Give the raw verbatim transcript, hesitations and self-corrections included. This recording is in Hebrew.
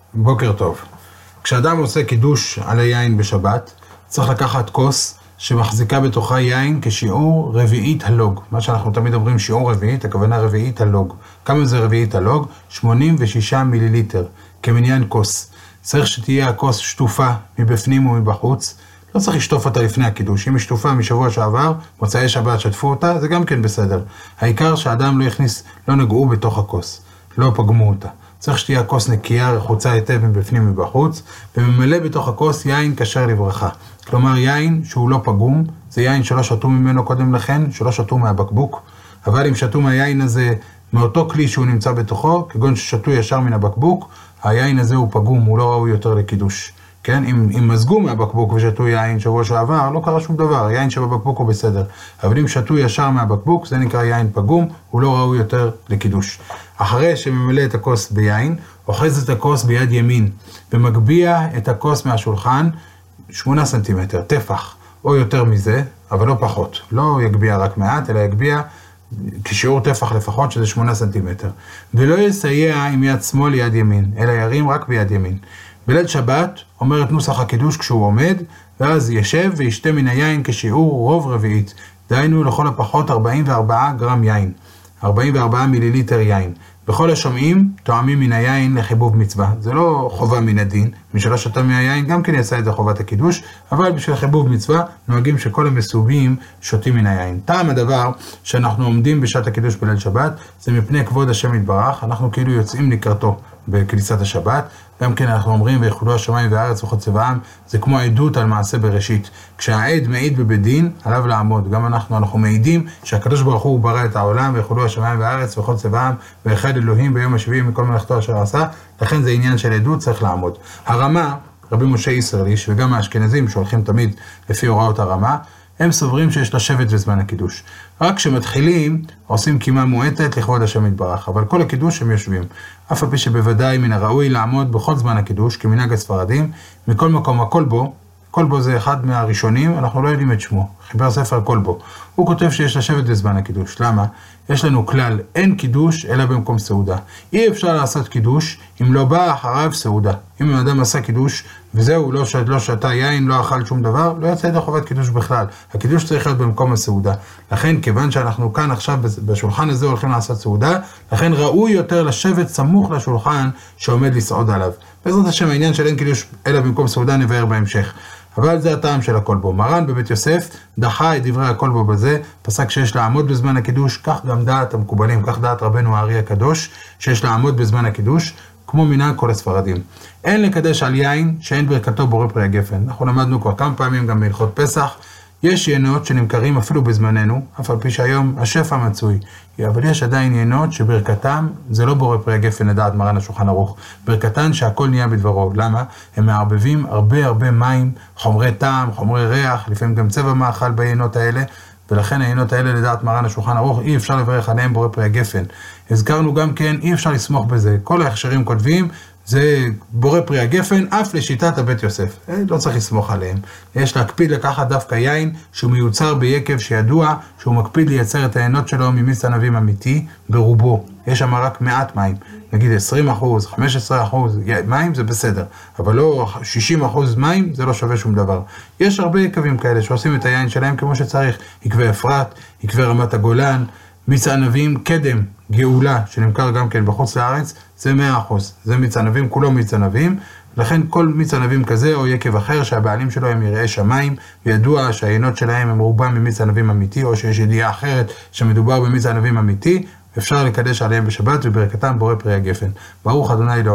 בוקר טוב. כשאדם עושה קידוש על היין בשבת, צריך לקחת כוס שמחזיקה בתוכה יין כשיעור רביעית הלוג. מה שאנחנו תמיד אומרים שיעור רביעית, הכוונה רביעית הלוג. כמה זה רביעית הלוג? שמונים ושישה מיליליטר, כמניין כוס. צריך שתהיה הכוס שטופה מבפנים ומבחוץ. לא צריך לשטוף אותה לפני הקידוש. אם היא שטופה משבוע שעבר, מוצאי שבת שטפו אותה, זה גם כן בסדר. העיקר שהאדם לא יכניס, לא נגעו בתוך הכוס, לא פגמו אותה. צריך שתהיה הכוס נקייה, רחוצה היטב מבפנים ובחוץ, וממלא בתוך הכוס יין כשר לברכה. כלומר, יין שהוא לא פגום, זה יין שלא שתו ממנו קודם לכן, שלא שתו מהבקבוק, אבל אם שתו מהיין הזה, מאותו כלי שהוא נמצא בתוכו, כגון ששתו ישר מן הבקבוק, היין הזה הוא פגום, הוא לא ראוי יותר לקידוש. כן? אם, אם מזגו מהבקבוק ושתו יין שבוע שעבר, לא קרה שום דבר, היין שבבקבוק הוא בסדר. אבל אם שתו ישר מהבקבוק, זה נקרא יין פגום, הוא לא ראוי יותר לקידוש. אחרי שממלא את הכוס ביין, אוחז את הכוס ביד ימין, ומגביע את הכוס מהשולחן שמונה סנטימטר, טפח, או יותר מזה, אבל לא פחות. לא יגביע רק מעט, אלא יגביע כשיעור טפח לפחות, שזה שמונה סנטימטר. ולא יסייע עם יד שמאל ליד ימין, אלא ירים רק ביד ימין. בליל שבת אומר את נוסח הקידוש כשהוא עומד, ואז ישב וישתה מן היין כשיעור רוב רביעית. דהיינו לכל הפחות ארבעים וארבעה גרם יין, ארבעים וארבעה מיליליטר יין. בכל השומעים תואמים מן היין לחיבוב מצווה. זה לא חובה מן הדין, מי שלא שתה מהיין גם כן יעשה את זה חובת הקידוש, אבל בשביל חיבוב מצווה נוהגים שכל המסובים שותים מן היין. טעם הדבר שאנחנו עומדים בשעת הקידוש בליל שבת, זה מפני כבוד השם יתברך, אנחנו כאילו יוצאים לקראתו בכניסת השבת, גם כן אנחנו אומרים ויחולו השמיים והארץ וכל צבאם, זה כמו עדות על מעשה בראשית. כשהעד מעיד בבית דין, עליו לעמוד. גם אנחנו, אנחנו מעידים שהקדוש ברוך הוא ברא את העולם, ויחולו השמיים והארץ וכל צבאם, ואחד אלוהים ביום השביעי מכל מלאכתו אשר עשה, לכן זה עניין של עדות, צריך לעמוד. הרמה, רבי משה ישרליש, וגם האשכנזים שהולכים תמיד לפי הוראות הרמה, הם סוברים שיש לשבת בזמן הקידוש. רק כשמתחילים, עושים קימה מועטת לכבוד השם יתברך, אבל כל הקידוש הם יושבים. אף על פי שבוודאי מן הראוי לעמוד בכל זמן הקידוש, כמנהג הספרדים, מכל מקום הקולבו, קולבו זה אחד מהראשונים, אנחנו לא יודעים את שמו, חיבר ספר קולבו. הוא כותב שיש לשבת בזמן הקידוש. למה? יש לנו כלל, אין קידוש אלא במקום סעודה. אי אפשר לעשות קידוש אם לא בא אחריו סעודה. אם האדם עשה קידוש וזהו, לא, שת, לא שתה יין, לא אכל שום דבר, לא יצא ידי חובת קידוש בכלל. הקידוש צריך להיות במקום הסעודה. לכן, כיוון שאנחנו כאן עכשיו בשולחן הזה הולכים לעשות סעודה, לכן ראוי יותר לשבת סמוך לשולחן שעומד לסעוד עליו. בעזרת השם, העניין של אין קידוש אלא במקום סעודה נבהר בהמשך. אבל זה הטעם של הקולבו. מרן בבית יוסף דחה את דברי הקולבו בזה, פסק שיש לעמוד בזמן הקידוש, כך גם דעת המקובלים, כך דעת רבנו הארי הקדוש, שיש לעמוד בזמן הקידוש, כמו מנהג כל הספרדים. אין לקדש על יין שאין ברכתו בורא פרי הגפן. אנחנו למדנו כבר כמה פעמים גם בהלכות פסח, יש יינות שנמכרים אפילו בזמננו, אף על פי שהיום השפע מצוי, אבל יש עדיין יינות שברכתם זה לא בורא פרי הגפן לדעת מרן השולחן ערוך, ברכתן שהכל נהיה בדברו. למה? הם מערבבים הרבה הרבה מים, חומרי טעם, חומרי ריח, לפעמים גם צבע מאכל ביינות האלה, ולכן היינות האלה לדעת מרן השולחן ערוך אי אפשר לברך עליהם בורא פרי הגפן. הזכרנו גם כן, אי אפשר לסמוך בזה, כל ההכשרים כותבים, זה בורא פרי הגפן, אף לשיטת הבית יוסף. לא צריך לסמוך עליהם. יש להקפיד לקחת דווקא יין שהוא מיוצר ביקב שידוע שהוא מקפיד לייצר את העינות שלו ממיץ ענבים אמיתי ברובו. יש שם רק מעט מים. נגיד עשרים אחוז, חמישה עשר אחוז מים זה בסדר. אבל לא שישים אחוז מים זה לא שווה שום דבר. יש הרבה יקבים כאלה שעושים את היין שלהם כמו שצריך. יקבי אפרת, יקבי רמת הגולן, מיץ ענבים קדם, גאולה, שנמכר גם כן בחוץ לארץ, זה מאה אחוז. זה מיץ ענבים, כולו מיץ ענבים, לכן כל מיץ ענבים כזה או יקב אחר שהבעלים שלו הם יראי שמיים, וידוע שהיינות שלהם הם רובם ממיץ ענבים אמיתי, או שיש ידיעה אחרת שמדובר במיץ ענבים אמיתי, אפשר לקדש עליהם בשבת וברכתם בורא פרי הגפן. ברוך ה' אלוהינו.